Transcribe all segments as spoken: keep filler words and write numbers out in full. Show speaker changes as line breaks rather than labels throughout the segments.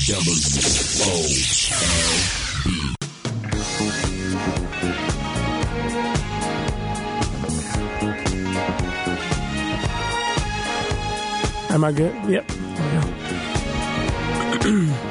W O L B.
Am I good? Yep. There we go.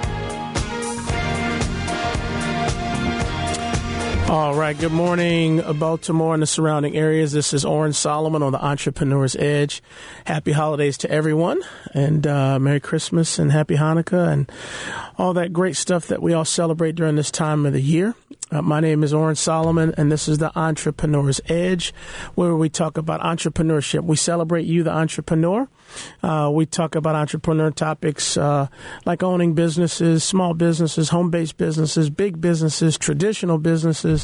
All right. Good morning, Baltimore and the surrounding areas. This is Oren Solomon on the Entrepreneur's Edge. Happy holidays to everyone, and uh, Merry Christmas and Happy Hanukkah and all that great stuff that we all celebrate during this time of the year. Uh, my name is Oren Solomon, and this is the Entrepreneur's Edge, where we talk about entrepreneurship. We celebrate you, the entrepreneur. Uh, we talk about entrepreneur topics uh, like owning businesses, small businesses, home-based businesses, big businesses, traditional businesses.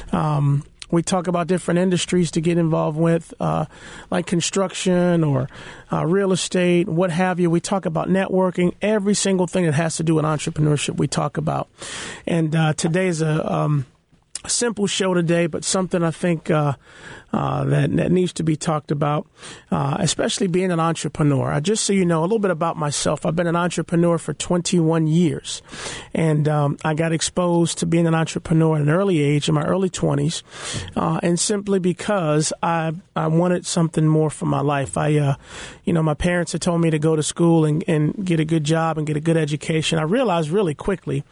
Um, we talk about different industries to get involved with, uh, like construction or uh, real estate, what have you. We talk about networking, every single thing that has to do with entrepreneurship we talk about. And uh, today's a... Um, A simple show today, but something I think uh, uh, that, that needs to be talked about, uh, especially being an entrepreneur. I, just so you know, a little bit about myself. I've been an entrepreneur for twenty-one years, and um, I got exposed to being an entrepreneur at an early age, in my early twenties, uh, and simply because I I wanted something more for my life. I, uh, you know, my parents had told me to go to school and, and get a good job and get a good education. I realized really quickly,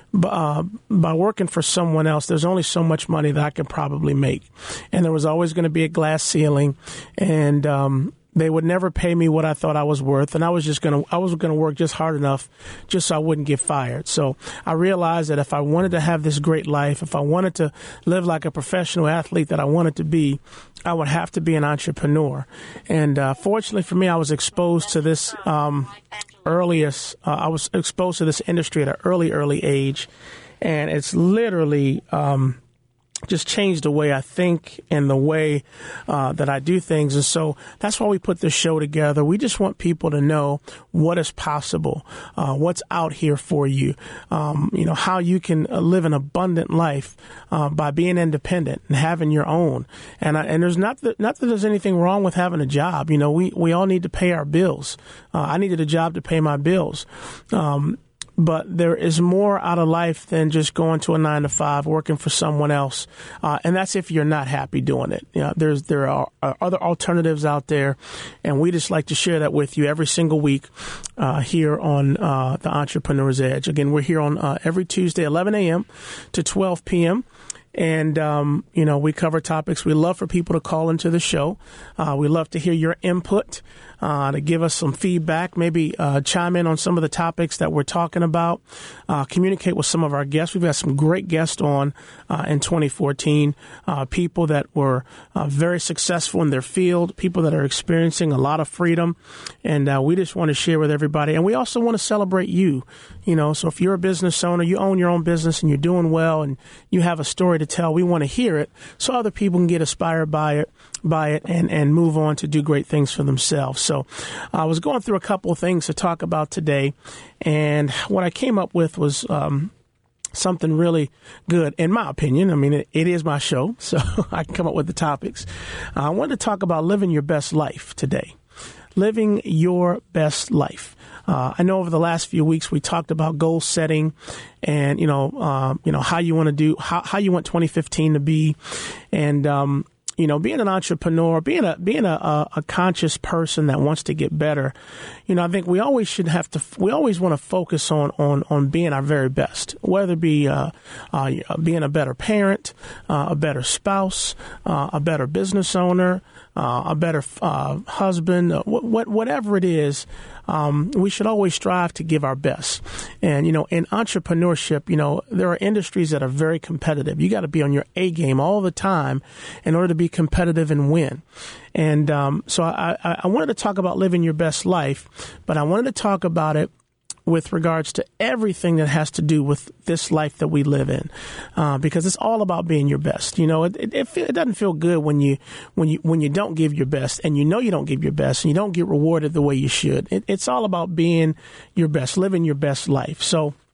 uh, by working for someone else, there's only so much money that I could probably make. And there was always going to be a glass ceiling, and um, they would never pay me what I thought I was worth. And I was just going to, I was going to work just hard enough just so I wouldn't get fired. So I realized that if I wanted to have this great life, if I wanted to live like a professional athlete that I wanted to be, I would have to be an entrepreneur. And uh, fortunately for me, I was exposed to this um, earliest, uh, I was exposed to this industry at an early, early age. And it's literally um, just changed the way I think and the way uh, that I do things. And so that's why we put this show together. We just want people to know what is possible, uh, what's out here for you, um, you know, how you can live an abundant life uh, by being independent and having your own. And I, and there's not that, not that there's anything wrong with having a job. You know, we, we all need to pay our bills. Uh, I needed a job to pay my bills. Um But there is more out of life than just going to a nine to five, working for someone else. Uh, and that's if you're not happy doing it. You know, there's, there are, are other alternatives out there. And we just like to share that with you every single week uh, here on uh, the Entrepreneur's Edge. Again, we're here on uh, every Tuesday, eleven a.m. to twelve p.m. And, um, you know, we cover topics. We love for people to call into the show. Uh, we love to hear your input, uh, to give us some feedback, maybe uh, chime in on some of the topics that we're talking about, uh, communicate with some of our guests. We've got some great guests on uh, in twenty fourteen, uh, people that were uh, very successful in their field, people that are experiencing a lot of freedom. And uh, we just want to share with everybody. And we also want to celebrate you, you know, so if you're a business owner, you own your own business and you're doing well and you have a story to tell, we want to hear it so other people can get inspired by it, by it and, and move on to do great things for themselves. So I was going through a couple of things to talk about today, and what I came up with was um, something really good, in my opinion. I mean, it, it is my show, so I can come up with the topics. Uh, I wanted to talk about living your best life today. Living your best life. Uh, I know over the last few weeks we talked about goal setting and, you know, uh, you know, how you want to do, how, how you want twenty fifteen to be. And, um, you know, being an entrepreneur, being a being a, a conscious person that wants to get better, you know, I think we always should have to, we always want to focus on on, on being our very best, whether it be uh, uh, being a better parent, uh, a better spouse, uh, a better business owner, uh, a better uh, husband, uh, what, whatever it is. Um, we should always strive to give our best. And, you know, in entrepreneurship, you know, there are industries that are very competitive. You got to be on your A game all the time in order to be competitive and win. And um, so I, I, I wanted to talk about living your best life, but I wanted to talk about it with regards to everything that has to do with this life that we live in, uh, because it's all about being your best. You know, it, it, it, feel, it doesn't feel good when you when you when you don't give your best, and you know you don't give your best, and you don't get rewarded the way you should. It, it's all about being your best, living your best life. So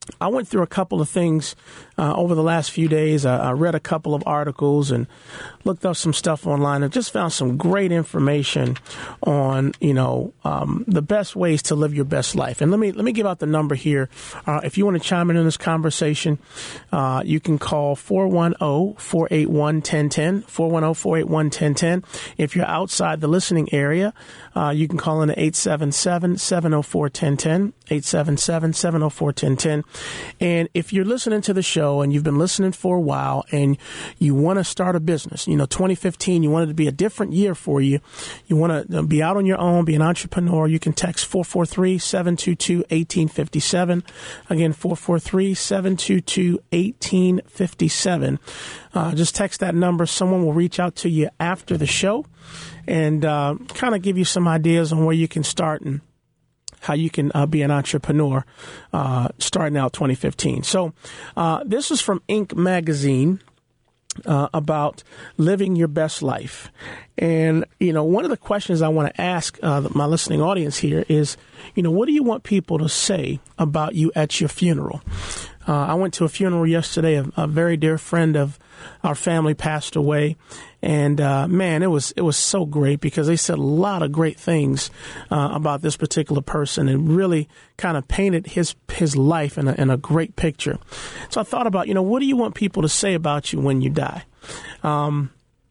I went through a couple of things uh, over the last few days. I, I read a couple of articles and looked up some stuff online and just found some great information on, you know, um, the best ways to live your best life. And let me let me give out the number here. Uh, if you want to chime in on this conversation, uh, you can call four one zero, four eight one, one zero one zero, four one zero, four eight one, one zero one zero. If you're outside the listening area, uh, you can call in at eight seven seven, seven zero four, one zero one zero, eight seven seven, seven zero four, one zero one zero. And if you're listening to the show and you've been listening for a while and you want to start a business, you know, twenty fifteen, you want it to be a different year for you. You want to be out on your own, be an entrepreneur. You can text four four three, seven two two, one eight five seven. Again, four four three, seven two two, one eight five seven. Uh, just text that number. Someone will reach out to you after the show and uh, kind of give you some ideas on where you can start and how you can uh, be an entrepreneur uh, starting out twenty fifteen. So uh, this is from Inc magazine uh, about living your best life. And, you know, one of the questions I want to ask uh, my listening audience here is, you know, what do you want people to say about you at your funeral? Uh, I went to a funeral yesterday. A, a very dear friend of our family passed away. And, uh, man, it was, it was so great because they said a lot of great things, uh, about this particular person and really kind of painted his, his life in a, in a great picture. So I thought about, you know, what do you want people to say about you when you die? Um,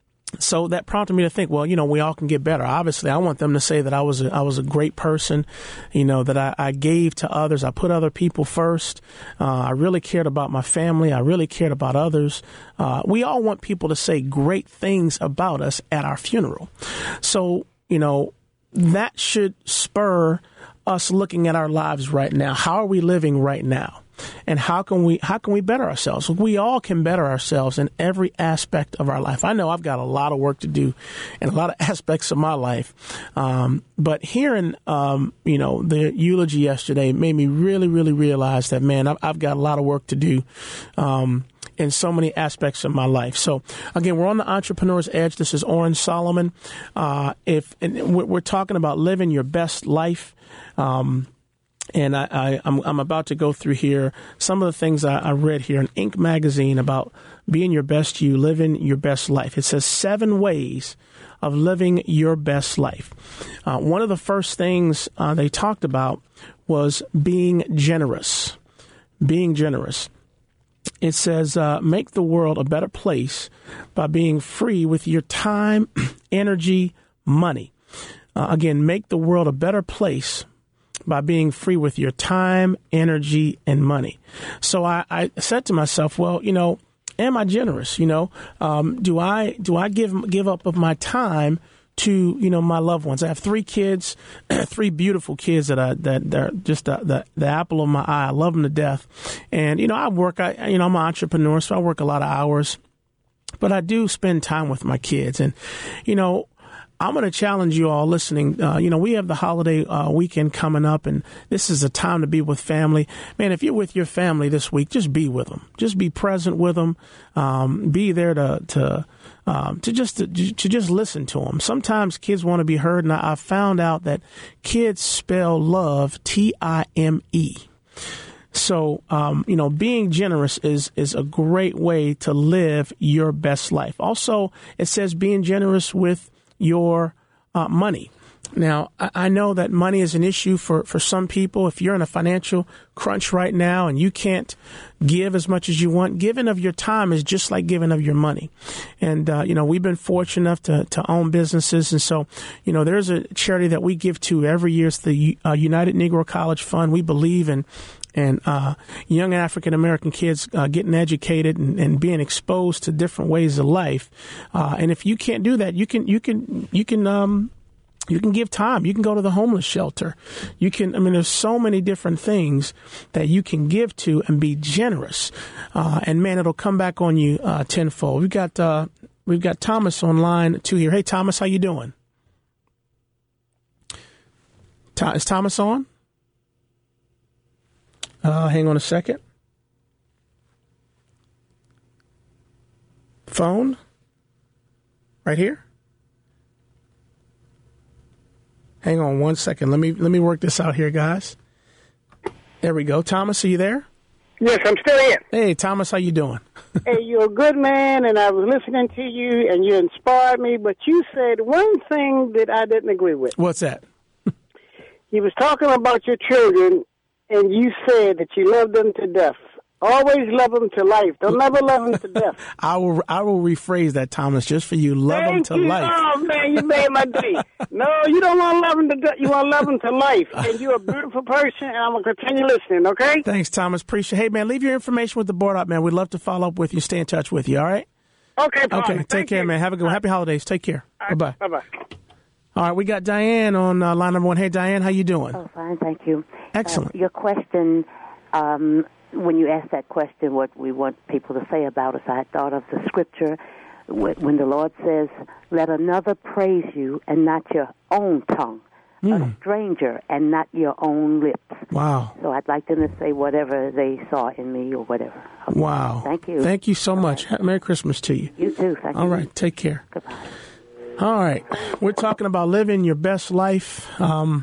So that prompted me to think, well, you know, we all can get better. Obviously, I want them to say that I was a, I was a great person, you know, that I, I gave to others. I put other people first. Uh, I really cared about my family. I really cared about others. Uh, we all want people to say great things about us at our funeral. So, you know, that should spur us looking at our lives right now. How are we living right now? And how can we how can we better ourselves? We all can better ourselves in every aspect of our life. I know I've got a lot of work to do in a lot of aspects of my life. Um, but hearing, um, you know, the eulogy yesterday made me really, really realize that, man, I've, I've got a lot of work to do um, in so many aspects of my life. So, again, we're on the Entrepreneur's Edge. This is Orange Solomon. Uh, if and we're, we're talking about living your best life. Um And I, I, I'm, I'm about to go through here some of the things I, I read here in Inc magazine about being your best you, living your best life. It says seven ways of living your best life. Uh, one of the first things uh, they talked about was being generous. Being generous. It says, uh, make the world a better place by being free with your time, energy, money. Uh, again, make the world a better place by being free with your time, energy, and money. So I, I said to myself, well, you know, am I generous? You know, um, do I do I give give up of my time to, you know, my loved ones? I have three kids, three beautiful kids that I that they're just the, the the apple of my eye. I love them to death, and you know, I work. I you know, I'm an entrepreneur, so I work a lot of hours, but I do spend time with my kids, and you know. I'm going to challenge you all listening. Uh, you know, we have the holiday uh, weekend coming up, and this is a time to be with family. Man, if you're with your family this week, just be with them. Just be present with them. Um, be there to to um, to just to, to just listen to them. Sometimes kids want to be heard, and I, I found out that kids spell love T I M E. So, um, you know, being generous is is a great way to live your best life. Also, it says being generous with your uh, money. Now, I, I know that money is an issue for, for some people. If you're in a financial crunch right now and you can't give as much as you want, giving of your time is just like giving of your money. And, uh, you know, we've been fortunate enough to, to own businesses. And so, you know, there's a charity that we give to every year. It's the uh, United Negro College Fund. We believe in and uh, young African-American kids uh, getting educated and, and being exposed to different ways of life. Uh, and if you can't do that, you can you can you can um, you can give time. You can go to the homeless shelter. You can. I mean, there's so many different things that you can give to and be generous. Uh, and man, it'll come back on you uh, tenfold. We've got uh, we've got Thomas on line two here. Hey, Thomas, how you doing? Is Thomas on? Uh, hang on a second. Phone? Right here? Hang on one second. Let me let me work this out here, guys. There we go. Thomas, are you there?
Yes, I'm still in.
Hey, Thomas, how you doing?
Hey, you're a good man, and I was listening to you, and you inspired me, but you said one thing that I didn't agree with.
What's that?
You was talking about your children, and you said that you love them to death. Always love them to life. Don't never love them to death.
I will I will rephrase that, Thomas, just for you. Love
Thank
them to
you.
life.
Oh, man, you made my day. No, you don't want to love them to death. You want to love them to life. And you're a beautiful person, and I'm going to continue listening, okay?
Thanks, Thomas. Appreciate it. Hey, man, leave your information with the board up, man. We'd love to follow up with you, stay in touch with you, all right?
Okay, Paul.
Okay, take
Thank
care,
you.
man. Have a good one. Happy holidays. Take care.
Right,
Bye-bye.
Bye-bye.
All right, we got Diane on uh, line number one. Hey, Diane, how you doing?
Oh, fine, thank you.
Excellent.
Uh, your question, um, when you asked that question, what we want people to say about us, I thought of the scripture when the Lord says, let another praise you and not your own tongue, mm. a stranger and not your own lips.
Wow.
So I'd like them to say whatever they saw in me or whatever. Okay.
Wow.
Thank you.
Thank you so
All
much.
right.
Merry Christmas to you.
You too. Thank
All
you.
All right, take care.
Goodbye.
All right. We're talking about living your best life. Um,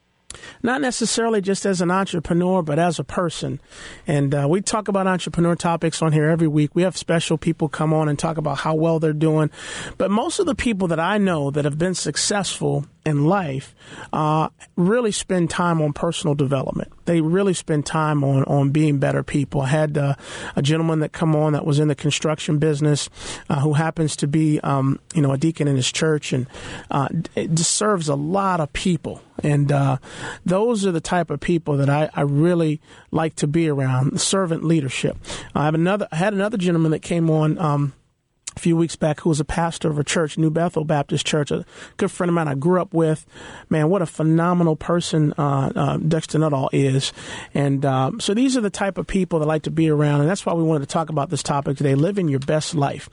not necessarily just as an entrepreneur, but as a person. And uh, we talk about entrepreneur topics on here every week. We have special people come on and talk about how well they're doing. But most of the people that I know that have been successful in life uh, really spend time on personal development. They really spend time on, on being better people. I had uh, a gentleman that come on that was in the construction business uh, who happens to be, um, you know, a deacon in his church, and uh, it just serves a lot of people. And uh, those are the type of people that I, I really like to be around, servant leadership. I have another, I had another gentleman that came on um, a few weeks back who was a pastor of a church, New Bethel Baptist Church, a good friend of mine I grew up with. Man, what a phenomenal person uh, uh, Dexter Nuttall is. And um, so these are the type of people that like to be around, and that's why we wanted to talk about this topic today, living your best life.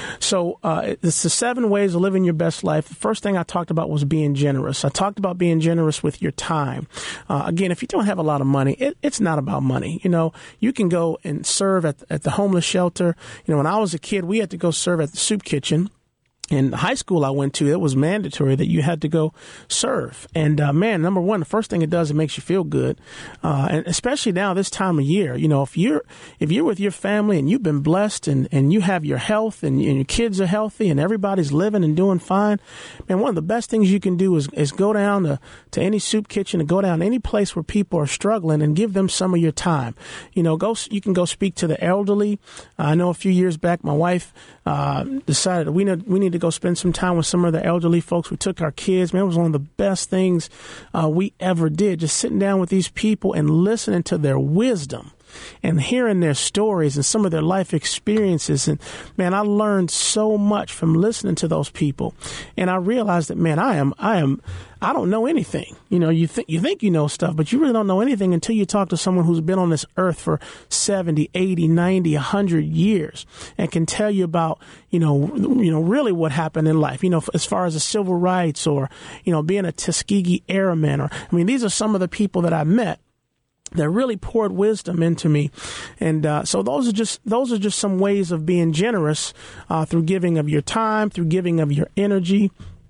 So uh, it's the seven ways of living your best life. The first thing I talked about was being generous. I talked about being generous with your time. Uh, again, if you don't have a lot of money, it, it's not about money. You know, you can go and serve at, at the homeless shelter. You know, when I was a kid, we had to go serve at the soup kitchen. In high school I went to, it was mandatory that you had to go serve. And, uh, man, number one, the first thing it does, it makes you feel good. Uh, and especially now this time of year, you know, if you're, if you're with your family and you've been blessed and, and you have your health and, and your kids are healthy and everybody's living and doing fine, man, one of the best things you can do is, is go down to, to any soup kitchen and go down to any place where people are struggling and give them some of your time. You know, go, you can go speak to the elderly. Uh, I know a few years back, my wife, uh, decided we need, we need to go spend some time with some of the elderly folks. We took our kids. Man, it was one of the best things uh, we ever did, just sitting down with these people and listening to their wisdom and hearing their stories and some of their life experiences. And, man, I learned so much from listening to those people. And I realized that, man, I am, I am, I don't know anything. You know, you think, you think you know stuff, but you really don't know anything until you talk to someone who's been on this earth for seventy, eighty, ninety, one hundred years and can tell you about, you know, you know, really what happened in life, you know, as far as the civil rights or, you know, being a Tuskegee Airman, or, I mean, these are some of the people that I met that really poured wisdom into me. And uh, so those are just those are just some ways of being generous uh, through giving of your time, through giving of your energy,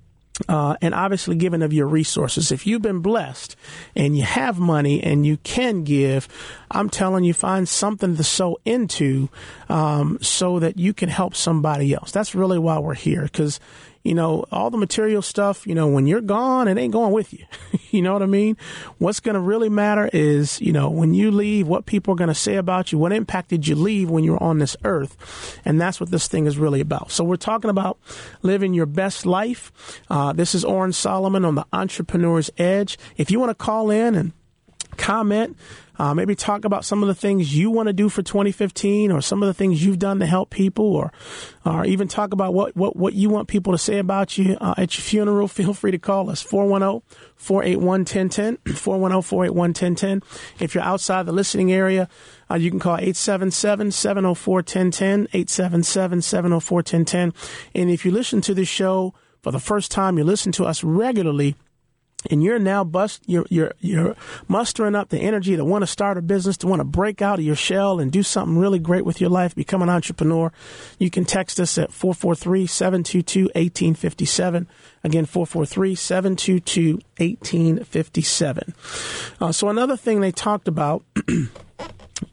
uh, and obviously giving of your resources. If you've been blessed and you have money and you can give, I'm telling you, find something to sow into um, so that you can help somebody else. That's really why we're here, because you know, all the material stuff, you know, when you're gone, it ain't going with you. You know what I mean? What's going to really matter is, you know, when you leave, what people are going to say about you, what impact did you leave when you were on this earth? And that's what this thing is really about. So we're talking about living your best life. Uh, this is Oren Solomon on the Entrepreneur's Edge. If you want to call in and comment, Uh, maybe talk about some of the things you want to do for twenty fifteen, or some of the things you've done to help people, or or even talk about what, what, what you want people to say about you uh, at your funeral. Feel free to call us, four one zero, four eight one, one zero one zero, four one zero, four eight one, one zero one zero. If you're outside the listening area, uh, you can call eight seven seven, seven zero four, one zero one zero, eight seven seven, seven zero four, one zero one zero. And if you listen to this show for the first time, you listen to us regularly, and you're now bust, you're, you're, you're mustering up the energy to want to start a business, to want to break out of your shell and do something really great with your life, become an entrepreneur, you can text us at four four three, seven two two, one eight five seven. Again, four four three, seven two two, one eight five seven. Uh, so another thing they talked about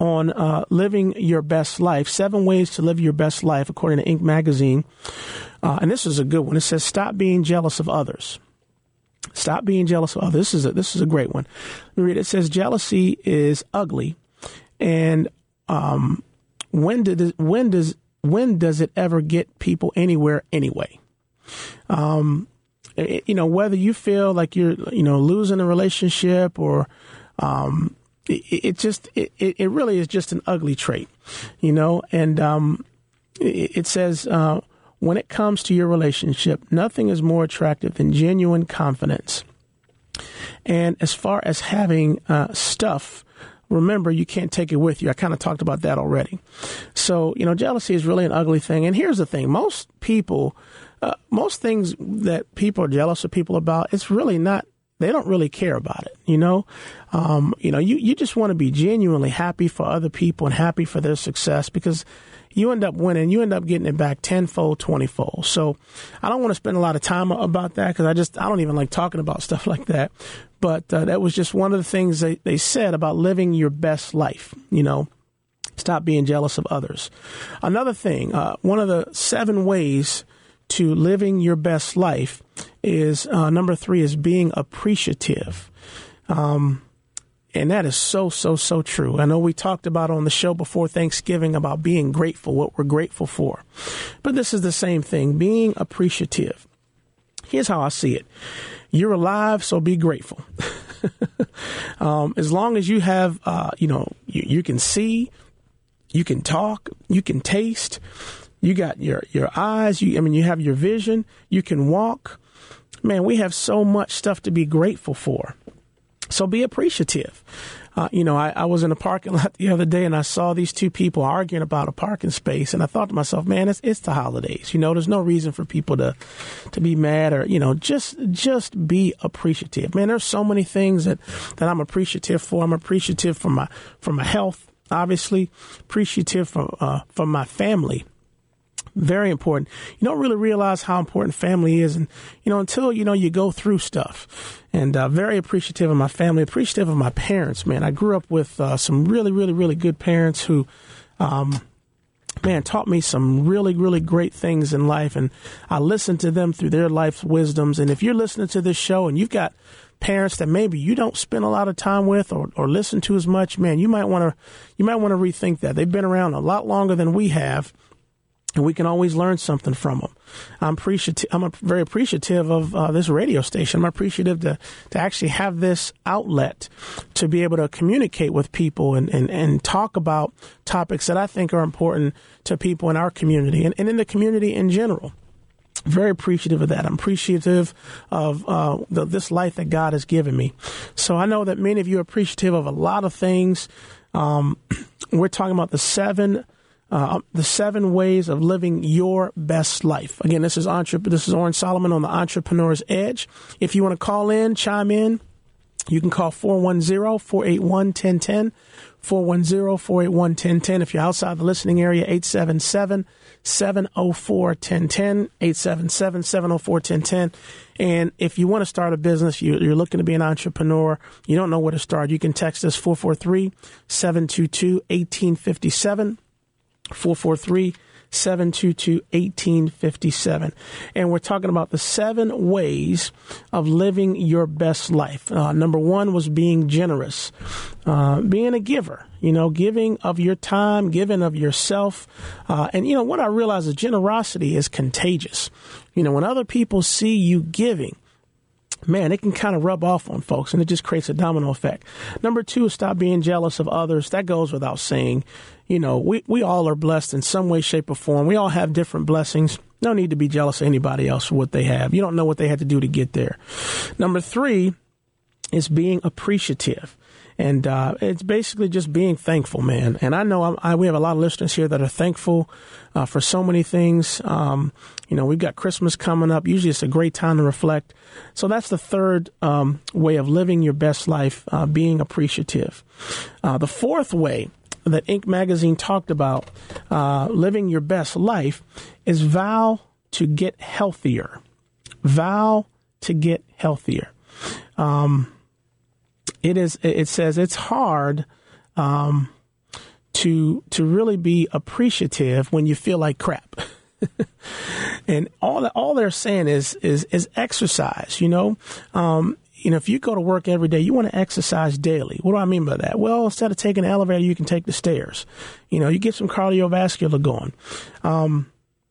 on uh, living your best life, seven ways to live your best life, according to Inc magazine. Uh, and this is a good one. It says, stop being jealous of others. Stop being jealous of others. This is a, this is a great one. Let me read it. It says, jealousy is ugly. And um, when did it, when does when does it ever get people anywhere anyway? Um, it, you know, whether you feel like you're, you know, losing a relationship or um, it, it just it, it really is just an ugly trait, you know. And um, it, it says uh, when it comes to your relationship, nothing is more attractive than genuine confidence. And as far as having uh, stuff, remember, you can't take it with you. I kind of talked about that already. So, you know, jealousy is really an ugly thing. And here's the thing. Most people, uh, most things that people are jealous of people about, it's really not, they don't really care about it. You know, um, you know, you, you just want to be genuinely happy for other people and happy for their success, because you end up winning, you end up getting it back tenfold, twentyfold. So I don't want to spend a lot of time about that, because I just, I don't even like talking about stuff like that. But uh, that was just one of the things they, they said about living your best life. You know, stop being jealous of others. Another thing, uh, one of the seven ways to living your best life is, uh, number three is being appreciative. Um, And that is so, so, so true. I know we talked about on the show before Thanksgiving about being grateful, what we're grateful for. But this is the same thing, being appreciative. Here's how I see it. You're alive, so be grateful. um, as long as you have, uh, you know, you, you can see, you can talk, you can taste, you got your, your eyes, you, I mean, you have your vision, you can walk. Man, we have so much stuff to be grateful for. So be appreciative. Uh, you know, I, I was in a parking lot the other day and I saw these two people arguing about a parking space. And I thought to myself, man, it's, it's the holidays. You know, there's no reason for people to to be mad or, you know, just just be appreciative. Man, there's so many things that, that I'm appreciative for. I'm appreciative for my for my health, obviously, appreciative for, uh, for my family. Very important. You don't really realize how important family is, and you know until you know you go through stuff. And uh, very appreciative of my family, appreciative of my parents. Man, I grew up with uh, some really, really, really good parents who, um, man, taught me some really, really great things in life, and I listened to them through their life's wisdoms. And if you're listening to this show and you've got parents that maybe you don't spend a lot of time with or, or listen to as much, man, you might want to you might want to rethink that. They've been around a lot longer than we have. And we can always learn something from them. I'm appreciative. I'm very appreciative of uh, this radio station. I'm appreciative to, to actually have this outlet to be able to communicate with people and, and, and talk about topics that I think are important to people in our community and, and in the community in general. Very appreciative of that. I'm appreciative of uh, the, this life that God has given me. So I know that many of you are appreciative of a lot of things. Um, we're talking about the seven Uh, the seven ways of living your best life. Again, this is entre- this is Oren Solomon on the Entrepreneur's Edge. If you want to call in, chime in, you can call four one zero, four eight one, one zero one zero, four one zero, four eight one, one zero one zero. If you're outside the listening area, eight seven seven, seven oh four, one zero one zero, eight seven seven, seven oh four, one zero one zero. And if you want to start a business, you, you're looking to be an entrepreneur, you don't know where to start, you can text us four four three, seven two two, one eight five seven. four four three, seven two two, one eight five seven. And we're talking about the seven ways of living your best life. Uh, number one was being generous, uh, being a giver, you know, giving of your time, giving of yourself. Uh, and, you know, what I realize is generosity is contagious. You know, when other people see you giving, man, it can kind of rub off on folks, and it just creates a domino effect. Number two is stop being jealous of others. That goes without saying. You know, we, we all are blessed in some way, shape, or form. We all have different blessings. No need to be jealous of anybody else for what they have. You don't know what they had to do to get there. Number three is being appreciative. And uh, it's basically just being thankful, man. And I know I, I, we have a lot of listeners here that are thankful uh, for so many things. Um, you know, we've got Christmas coming up. Usually it's a great time to reflect. So that's the third um, way of living your best life, uh, being appreciative. Uh, the fourth way that Inc magazine talked about uh, living your best life is vow to get healthier. Vow to get healthier. Um It is. It says it's hard um, to to really be appreciative when you feel like crap. And all that, all they're saying is is is exercise. You know, um, you know, if you go to work every day, you want to exercise daily. What do I mean by that? Well, instead of taking the elevator, you can take the stairs. You know, you get some cardiovascular going. Um,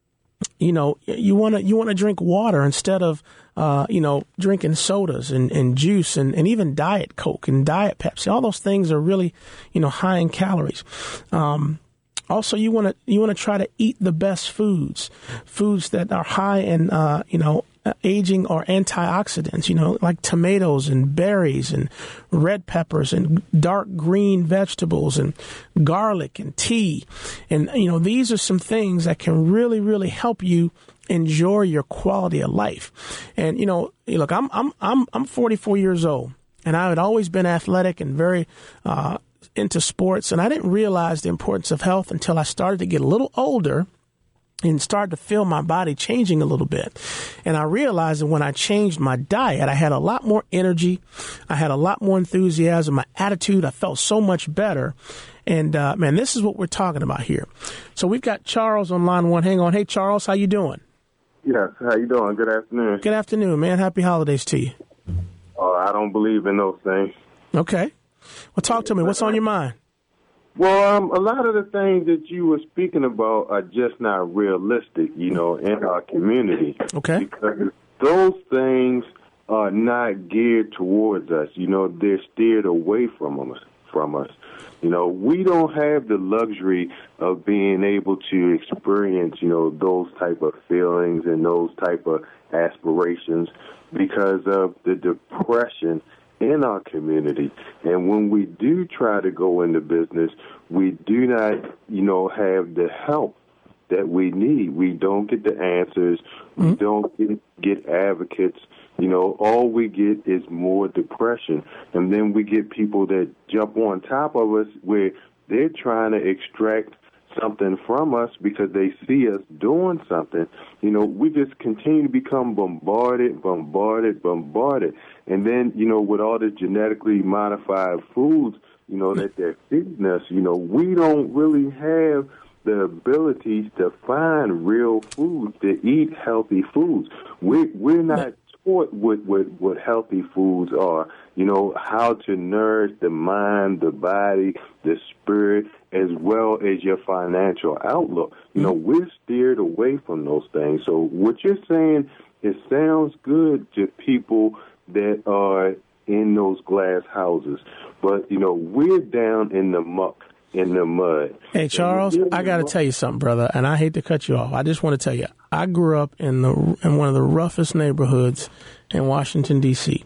you know, you want to you want to drink water instead of uh, you know, drinking sodas and, and juice and, and even Diet Coke and Diet Pepsi. All those things are really, you know, high in calories. Um, Also, you want to you want to try to eat the best foods, foods that are high in, uh, you know, aging or antioxidants, you know, like tomatoes and berries and red peppers and dark green vegetables and garlic and tea. And, you know, these are some things that can really, really help you enjoy your quality of life. And, you know, look, I'm I'm I'm I'm forty-four years old, and I had always been athletic and very uh into sports, and I didn't realize the importance of health until I started to get a little older and started to feel my body changing a little bit. And I realized that when I changed my diet, I had a lot more energy. I had a lot more enthusiasm. My attitude, I felt so much better. And, uh, man, this is what we're talking about here. So we've got Charles on line one. Hang on. Hey, Charles, how you doing?
Yes, how you doing? Good afternoon.
Good afternoon, man. Happy holidays to you.
Oh, I don't believe in those things.
Okay. Well, talk to me. What's on your mind?
Well, um, a lot of the things that you were speaking about are just not realistic, you know, in our community.
Okay.
Because those things are not geared towards us. You know, they're steered away from us. From us. You know, we don't have the luxury of being able to experience, you know, those type of feelings and those type of aspirations because of the depression in our community. And when we do try to go into business, we do not, you know, have the help that we need. We don't get the answers. Mm-hmm. We don't get, get advocates. You know, all we get is more depression. And then we get people that jump on top of us where they're trying to extract something from us because they see us doing something. You know, we just continue to become bombarded, bombarded, bombarded. And then, you know, with all the genetically modified foods, you know, that they're feeding us, you know, we don't really have the ability to find real foods, to eat healthy foods. We, we're not taught what, what, what healthy foods are, you know, how to nourish the mind, the body, the spirit, as well as your financial outlook. You know, we're steered away from those things. So what you're saying, it sounds good to people that are in those glass houses. But, you know, we're down in the muck, in the mud.
Hey, Charles, I got to tell you something, brother, and I hate to cut you off. I just want to tell you, I grew up in the in one of the roughest neighborhoods in Washington, D C,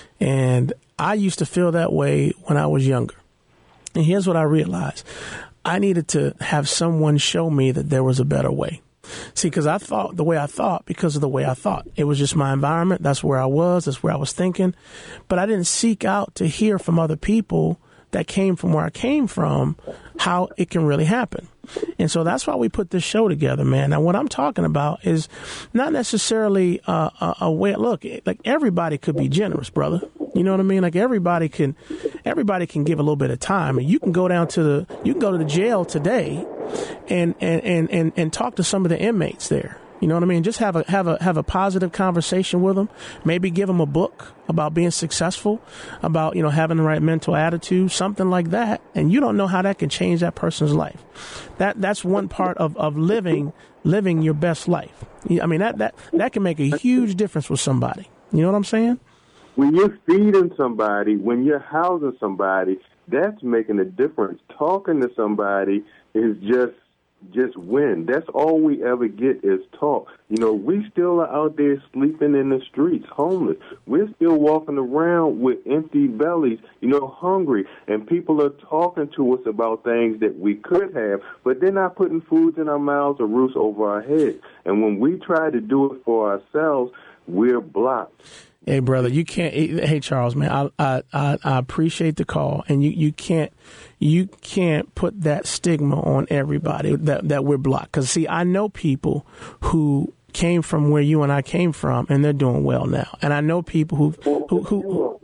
and I used to feel that way when I was younger. And here's what I realized. I needed to have someone show me that there was a better way. See, because I thought the way I thought because of the way I thought. It was just my environment. That's where I was. That's where I was thinking. But I didn't seek out to hear from other people that came from where I came from, how it can really happen. And so that's why we put this show together, man. Now, what I'm talking about is not necessarily uh, a, a way. Look, like everybody could be generous, brother. You know what I mean? Like everybody can, everybody can give a little bit of time, and you can go down to the, you can go to the jail today, and and and and, and talk to some of the inmates there. You know what I mean? Just have a have a have a positive conversation with them. Maybe give them a book about being successful, about, you know, having the right mental attitude, something like that. And you don't know how that can change that person's life. That that's one part of, of living living your best life. I mean, that, that that can make a huge difference with somebody. You know what I'm saying?
When you're feeding somebody, when you're housing somebody, that's making a difference. Talking to somebody is just just win. That's all we ever get is talk. You know, we still are out there sleeping in the streets, homeless. We're still walking around with empty bellies, you know, hungry. And people are talking to us about things that we could have, but they're not putting foods in our mouths or roofs over our heads. And when we try to do it for ourselves, we're blocked.
Hey, brother, you can't. Hey, Charles, man, I I I appreciate the call, and you, you can't you can't put that stigma on everybody that that we're blocked. Because see, I know people who came from where you and I came from, and they're doing well now. And I know people who who who. who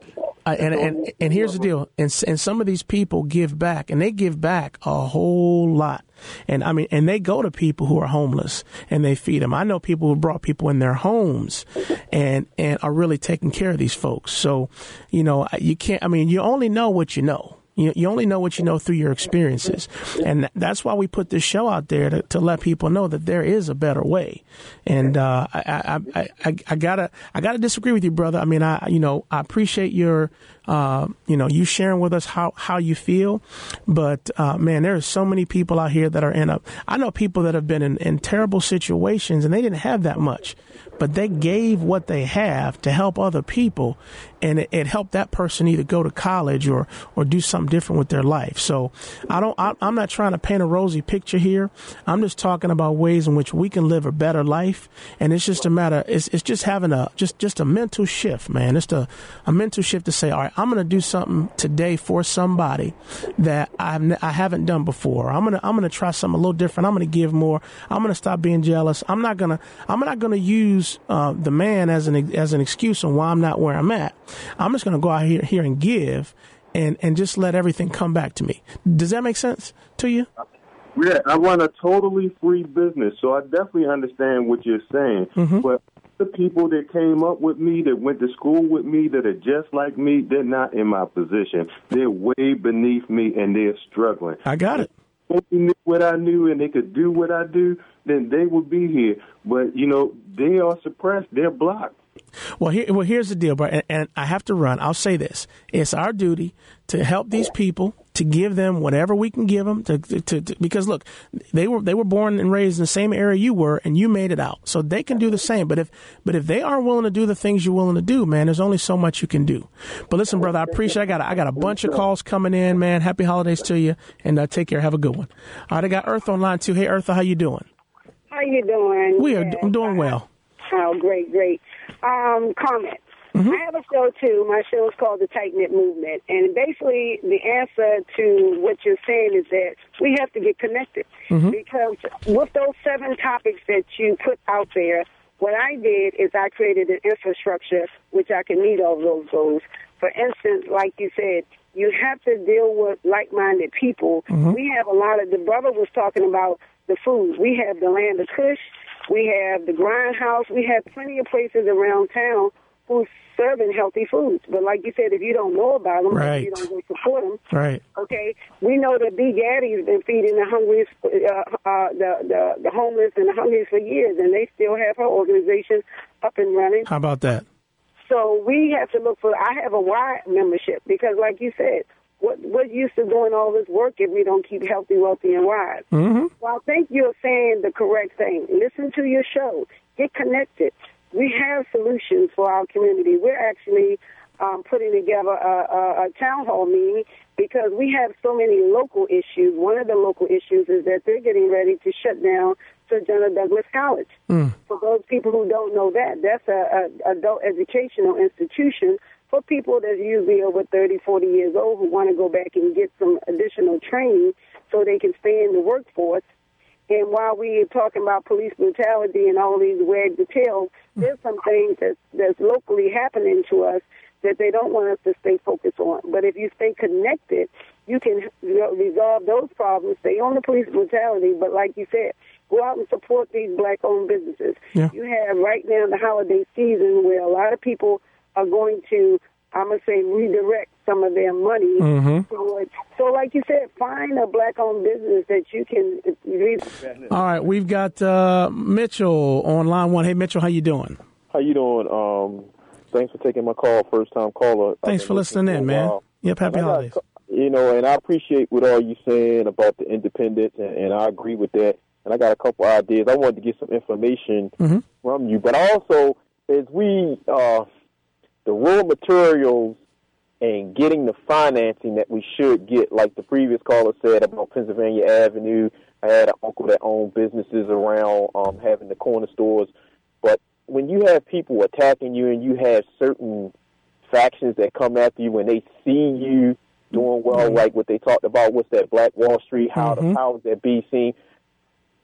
Uh, and, and and here's the deal. And and some of these people give back, and they give back a whole lot. And I mean, and they go to people who are homeless and they feed them. I know people who brought people in their homes and and are really taking care of these folks. So, you know, you can't. I mean, you only know what you know. You, you only know what you know through your experiences. And that's why we put this show out there to, to let people know that there is a better way. And uh, I, I, I, I, I gotta I gotta disagree with you, brother. I mean, I you know I appreciate your uh, you know you sharing with us how, how you feel, but uh, man, there are so many people out here that are in a. I know people that have been in, in terrible situations and they didn't have that much, but they gave what they have to help other people, and it, it helped that person either go to college or or do something different with their life. So I don't. I, I'm not trying to paint a rosy picture here. I'm just talking about ways in which we can live a better life, and it's just a matter. It's it's just having a just just a mental shift, man. It's a a mental shift to say, all right, I'm going to do something today for somebody that I've I haven't done before. I'm gonna I'm gonna try something a little different. I'm gonna give more. I'm gonna stop being jealous. I'm not gonna I'm not gonna use uh, the man as an as an excuse on why I'm not where I'm at. I'm just gonna go out here here and give. And, and just let everything come back to me. Does that make sense to you?
Yeah, I run a totally free business, so I definitely understand what you're saying. Mm-hmm. But the people that came up with me, that went to school with me, that are just like me, they're not in my position. They're way beneath me, and they're struggling.
I got it.
If they knew what I knew and they could do what I do, then they would be here. But, you know, they are suppressed. They're blocked.
Well, here, well, here's the deal, bro, and, and I have to run. I'll say this. It's our duty to help these people, to give them whatever we can give them, to, to, to, because, look, they were they were born and raised in the same area you were, and you made it out. So they can do the same. But if but if they aren't willing to do the things you're willing to do, man, there's only so much you can do. But listen, brother, I appreciate it. I got, I got a bunch of calls coming in, man. Happy holidays to you, and uh, take care. Have a good one. All right, I got Earth on line, too. Hey, Eartha, how you doing?
How you doing?
We are I'm doing well.
Oh, great, great. Um, comment.
Mm-hmm.
I have a show, too. My show is called The Tight Knit Movement. And basically, the answer to what you're saying is that we have to get connected. Mm-hmm. Because with those seven topics that you put out there, what I did is I created an infrastructure which I can meet all those goals. For instance, like you said, you have to deal with like-minded people. Mm-hmm. We have a lot of, the brother was talking about the food. We have the Land of Kush. We have the Grindhouse. We have plenty of places around town who's serving healthy foods. But like you said, if you don't know about them,
right.
if you don't go support them,
right.
okay, we know that Big Daddy's been feeding the hungry, uh, uh, the, the, the homeless and the hungry for years, and they still have her organization up and running.
How about that?
So we have to look for, I have a Y membership because like you said, What what use of doing all this work if we don't keep healthy, wealthy, and wise?
Mm-hmm.
Well, I think you're saying the correct thing. Listen to your show. Get connected. We have solutions for our community. We're actually um, putting together a, a, a town hall meeting because we have so many local issues. One of the local issues is that they're getting ready to shut down Sir John Douglas College. Mm. For those people who don't know that, that's a, a adult educational institution for people that's usually over thirty, forty years old who want to go back and get some additional training so they can stay in the workforce. And while we're talking about police brutality and all these weird details, there's some things that's, that's locally happening to us that they don't want us to stay focused on. But if you stay connected, you can resolve those problems, stay on the police brutality, but like you said, go out and support these black-owned businesses. Yeah. You have right now the holiday season where a lot of people are going to, I'm going to say, redirect some of their money. Mm-hmm. towards, so like you said, find a black-owned business that you can read.
All right, we've got uh, Mitchell on line one. Hey, Mitchell, how you doing?
How you doing? Um, thanks for taking my call, first-time caller.
Thanks for listening in, man. Yep, happy holidays.
You know, and I appreciate what all you saying about the independence, and, and I agree with that. And I got a couple ideas. I wanted to get some information mm-hmm. from you. But also, as we... Uh, the raw materials and getting the financing that we should get, like the previous caller said about Pennsylvania Avenue. I had an uncle that owned businesses around um, having the corner stores. But when you have people attacking you and you have certain factions that come after you when they see you doing well, mm-hmm. like what they talked about, what's that, Black Wall Street, how mm-hmm. the powers that be seen,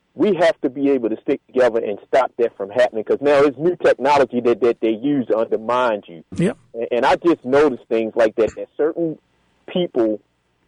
we have to be able to stick together and stop that from happening, because now it's new technology that, that they use to undermine you.
Yep.
And, and I just noticed things like that, that certain people,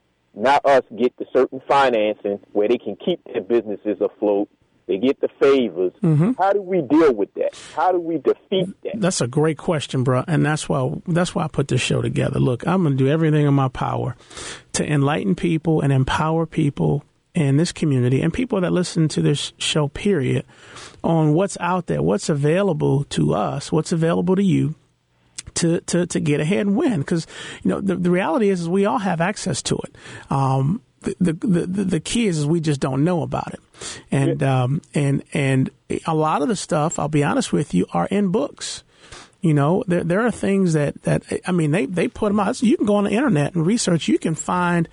not us, get the certain financing where they can keep their businesses afloat. They get the favors. Mm-hmm. How do we deal with that? How do we defeat that?
That's a great question, bro. And that's why that's why I put this show together. Look, I'm going to do everything in my power to enlighten people and empower people in this community and people that listen to this show, period, on what's out there, what's available to us, what's available to you to, to, to get ahead and win. Because, you know, the, the reality is, is we all have access to it. Um, the, the, the, the key is, is we just don't know about it. And, um, and, and a lot of the stuff, I'll be honest with you, are in books. You know, there, there are things that, that, I mean, they, they put them out. You can go on the internet and research. You can find,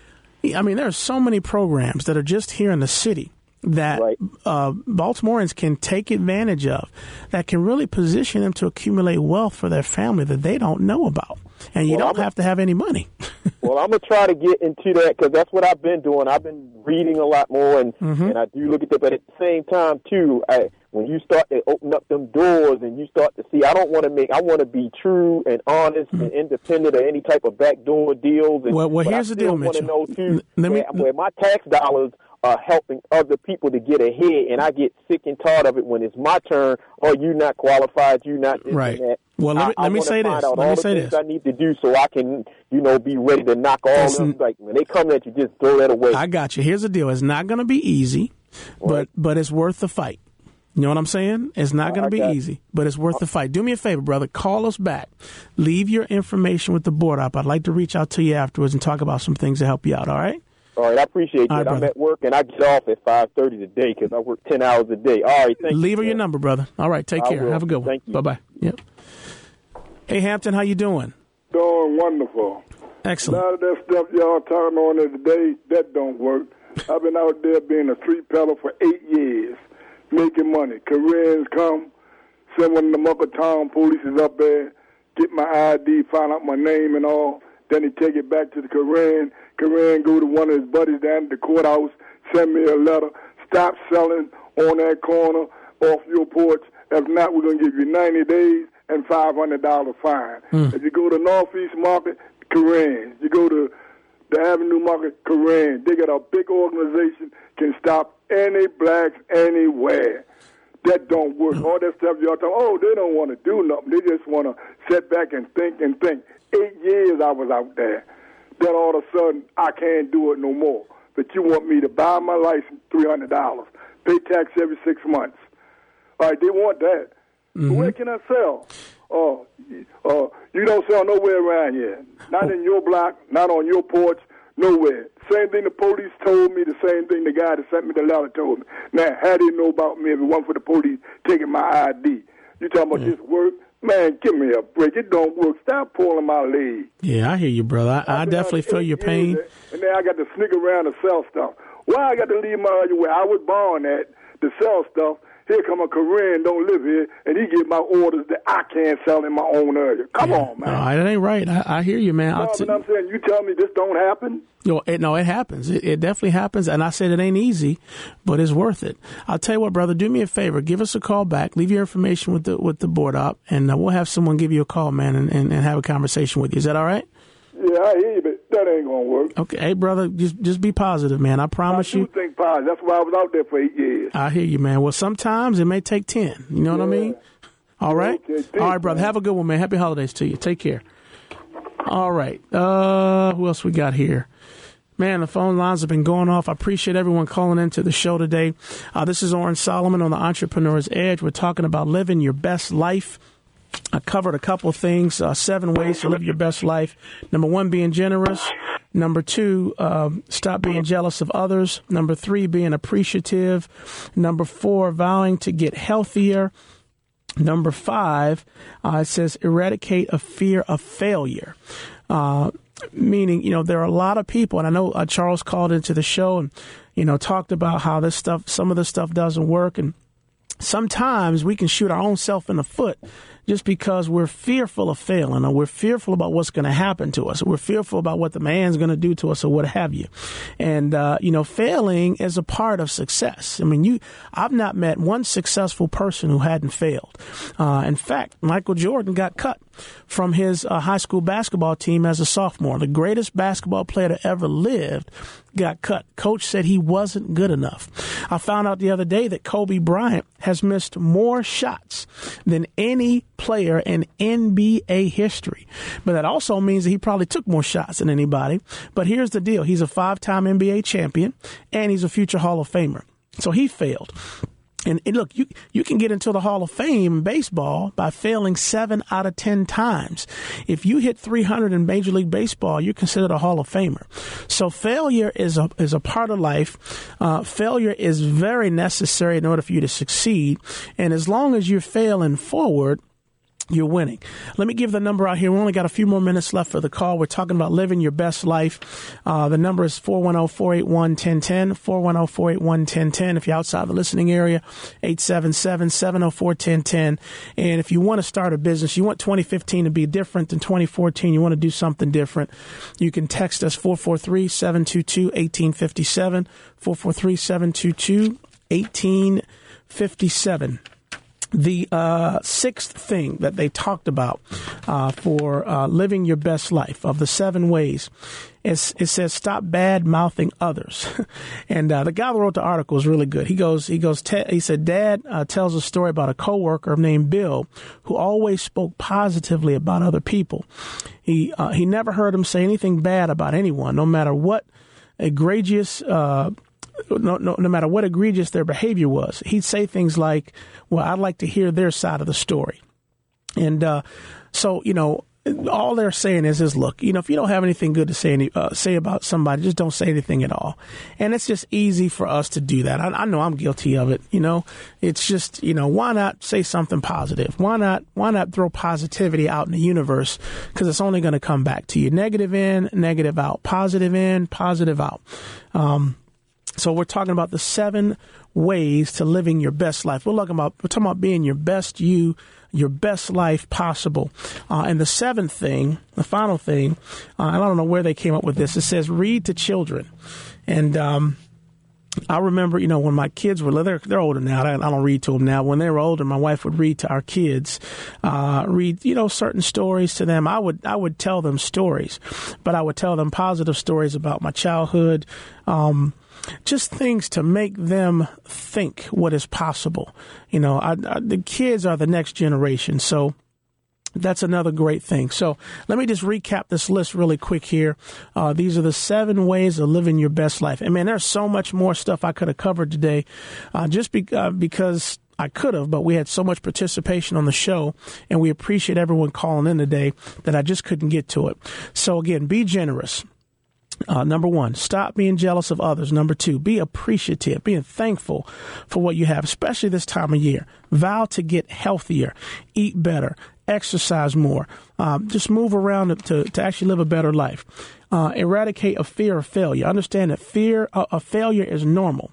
I mean, there are so many programs that are just here in the city that
right.
uh, Baltimoreans can take advantage of, that can really position them to accumulate wealth for their family that they don't know about. And you
well,
don't
I'm
have to have any money.
Well, I'm going to try to get into that, because that's what I've been doing. I've been reading a lot more, and, mm-hmm. and I do look at that. But at the same time, too, I, when you start to open up them doors and you start to see, I don't want to make, I want to be true and honest mm-hmm. and independent of any type of backdoor deals. And,
well, well here's the deal, Mitchell.
I want to know, too,
Let me,
where, where my tax dollars are helping other people to get ahead, and I get sick and tired of it when it's my turn. Oh, you not qualified, you not this
right.
and that.
Well, let me,
I,
let me
I
say this.
Let
me say this.
I need to do so I can, you know, be ready to knock all of them. Like when they come at you, just throw that away.
I got you. Here's the deal. It's not going to be easy, right. but but it's worth the fight. You know what I'm saying? It's not going to be easy, but it's worth the fight. Do me a favor, brother. Call us back. Leave your information with the board up. I'd like to reach out to you afterwards and talk about some things to help you out. All right?
All right, I appreciate
All
that.
Right,
I'm at work, and I get off at five thirty today because I work ten hours a day. All right, thank
Leave
you.
her
man.
your number, brother. All right, take
I
care.
will.
Have a good one.
Thank you.
Bye-bye. Yep. Hey, Hampton, how you doing?
Doing wonderful.
Excellent.
A lot of that stuff y'all talking on there today, that don't work. I've been out there being a street peddler for eight years, making money. Koreans come, send one of the Mucker Town police is up there, get my I D, find out my name and all. Then he take it back to the Korean. Korean go to one of his buddies down at the courthouse, send me a letter, stop selling on that corner off your porch. If not, we're going to give you ninety days and five hundred dollars fine. Mm. If you go to Northeast Market, Korean. You go to the Avenue Market, Korean. They got a big organization, can stop any blacks anywhere. That don't work. All that stuff y'all talking, oh, they don't want to do nothing. They just want to sit back and think and think. Eight years I was out there. Then all of a sudden, I can't do it no more. But you want me to buy my license, three hundred dollars, pay tax every six months. All right, they want that. Mm-hmm. But where can I sell? Oh, uh, uh, you don't sell nowhere around here. Not in your block, not on your porch, nowhere. Same thing the police told me, the same thing the guy that sent me the letter told me. Now, how do you know about me if it wasn't for the police taking my I D? You talking about yeah. this work? Man, give me a break. It don't work. Stop pulling my leg.
Yeah, I hear you, brother. I, I definitely feel your pain.
And then I got to sneak around to sell stuff. Why I got to leave my where I was born at to sell stuff? Here come a Korean, don't live here, and he give my orders that I can't sell in my own area. Come
yeah.
on, man.
No, that ain't right. I, I hear you, man.
No,
t-
but I'm saying, you tell me this don't happen?
No, it, no, it happens. It, it definitely happens. And I said it ain't easy, but it's worth it. I'll tell you what, brother, do me a favor. Give us a call back. Leave your information with the with the board op, and uh, we'll have someone give you a call, man, and, and, and have a conversation with you. Is that all right?
Yeah, I hear you, but that ain't going to work.
Okay. Hey, brother, just just be positive, man. I promise
I
you.
I do think positive. That's why I was out there for eight years.
I hear you, man. Well, sometimes it may take ten. You know yeah. what I mean? All right?
Okay, thanks,
all right, brother.
Man.
Have a good one, man. Happy holidays to you. Take care. All right. Uh, who else we got here? Man, the phone lines have been going off. I appreciate everyone calling into the show today. Uh, this is Oren Solomon on the Entrepreneur's Edge. We're talking about living your best life. I covered a couple of things, uh, seven ways to live your best life. Number one, being generous. Number two, um, stop being jealous of others. Number three, being appreciative. Number four, vowing to get healthier. Number five, uh, it says eradicate a fear of failure. Uh, meaning, you know, there are a lot of people, and I know uh, Charles called into the show and, you know, talked about how this stuff, some of this stuff doesn't work. And sometimes we can shoot our own self in the foot just because we're fearful of failing, or we're fearful about what's going to happen to us. Or we're fearful about what the man's going to do to us, or what have you. And, uh, you know, failing is a part of success. I mean, you, I've not met one successful person who hadn't failed. Uh, in fact, Michael Jordan got cut from his uh, high school basketball team as a sophomore. The greatest basketball player to ever lived got cut. Coach said he wasn't good enough. I found out the other day that Kobe Bryant has missed more shots than any player in N B A history. But that also means that he probably took more shots than anybody. But here's the deal. He's a five-time N B A champion, and he's a future Hall of Famer. So he failed. And, and look, you you can get into the Hall of Fame in baseball by failing seven out of ten times. If you hit three hundred in Major League Baseball, you're considered a Hall of Famer. So failure is a is a part of life. Uh, failure is very necessary in order for you to succeed. And as long as you're failing forward, you're winning. Let me give the number out here. We only got a few more minutes left for the call. We're talking about living your best life. Uh, the number is four one zero, four eight one, one zero one zero, four one zero, four eight one, one zero one zero. If you're outside the listening area, eight seven seven, seven zero four, one zero one zero. And if you want to start a business, you want twenty fifteen to be different than twenty fourteen, you want to do something different, you can text us four four three, seven two two, one eight five seven, four four three, seven two two, one eight five seven. The uh, sixth thing that they talked about uh, for uh, living your best life, of the seven ways, is, it says stop bad mouthing others. And uh, the guy that wrote the article is really good. He goes, he goes, te- he said, Dad uh, tells a story about a coworker named Bill who always spoke positively about other people. He uh, he never heard him say anything bad about anyone, no matter what egregious. Uh, No, no, no matter what egregious their behavior was. He'd say things like, well, I'd like to hear their side of the story. And uh, so, you know, all they're saying is, is, look, you know, if you don't have anything good to say any, uh, say about somebody, just don't say anything at all. And it's just easy for us to do that. I, I know I'm guilty of it. You know, it's just, you know, why not say something positive? Why not, why not throw positivity out in the universe? Because it's only going to come back to you. Negative in, negative out. Positive in, positive out. Um, So we're talking about the seven ways to living your best life. We're talking about, we're talking about being your best you, your best life possible. Uh, and the seventh thing, the final thing, uh, I don't know where they came up with this. It says read to children. And um, I remember, you know, when my kids were, they're, they're older now. I, I don't read to them now. When they were older, my wife would read to our kids, uh, read, you know, certain stories to them. I would, I would tell them stories, but I would tell them positive stories about my childhood, um, just things to make them think what is possible. You know, I, I, the kids are the next generation. So that's another great thing. So let me just recap this list really quick here. Uh, these are the seven ways of living your best life. And man, there's so much more stuff I could have covered today, uh, just be, uh, because I could have, but we had so much participation on the show, and we appreciate everyone calling in today that I just couldn't get to it. So again, be generous. Uh, number one, stop being jealous of others. Number two, be appreciative, being thankful for what you have, especially this time of year. Vow to get healthier, eat better, exercise more, um, just move around to, to actually live a better life. Uh, eradicate a fear of failure. Understand that fear of, of failure is normal.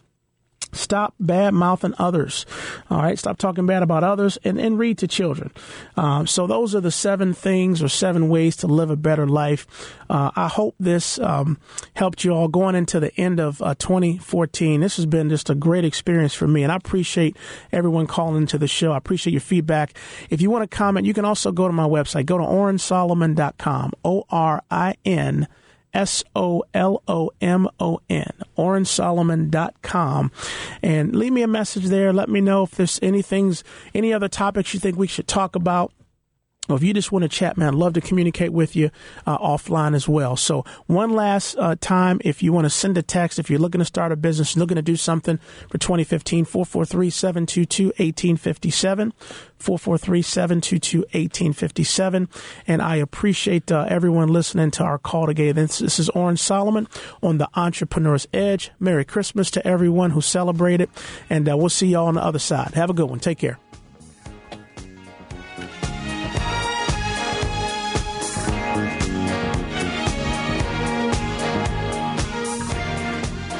Stop bad mouthing others. All right. Stop talking bad about others, and, and read to children. Um, so those are the seven things or seven ways to live a better life. Uh, I hope this um, helped you all going into the end of uh, twenty fourteen. This has been just a great experience for me, and I appreciate everyone calling into the show. I appreciate your feedback. If you want to comment, you can also go to my website. Go to orin solomon dot com, O R I N S O L O M O N, orin solomon dot com, and leave me a message there. Let me know if there's any things, any other topics you think we should talk about. Or if you just want to chat, man, I'd love to communicate with you uh, offline as well. So one last uh, time, if you want to send a text, if you're looking to start a business, looking to do something for twenty fifteen, four four three, seven two two, one eight five seven, four four three, seven two two, one eight five seven. And I appreciate uh, everyone listening to our call today. This, this is Orin Solomon on the Entrepreneur's Edge. Merry Christmas to everyone who celebrated, and uh, we'll see y'all on the other side. Have a good one. Take care.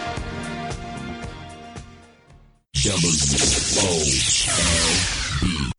W O L B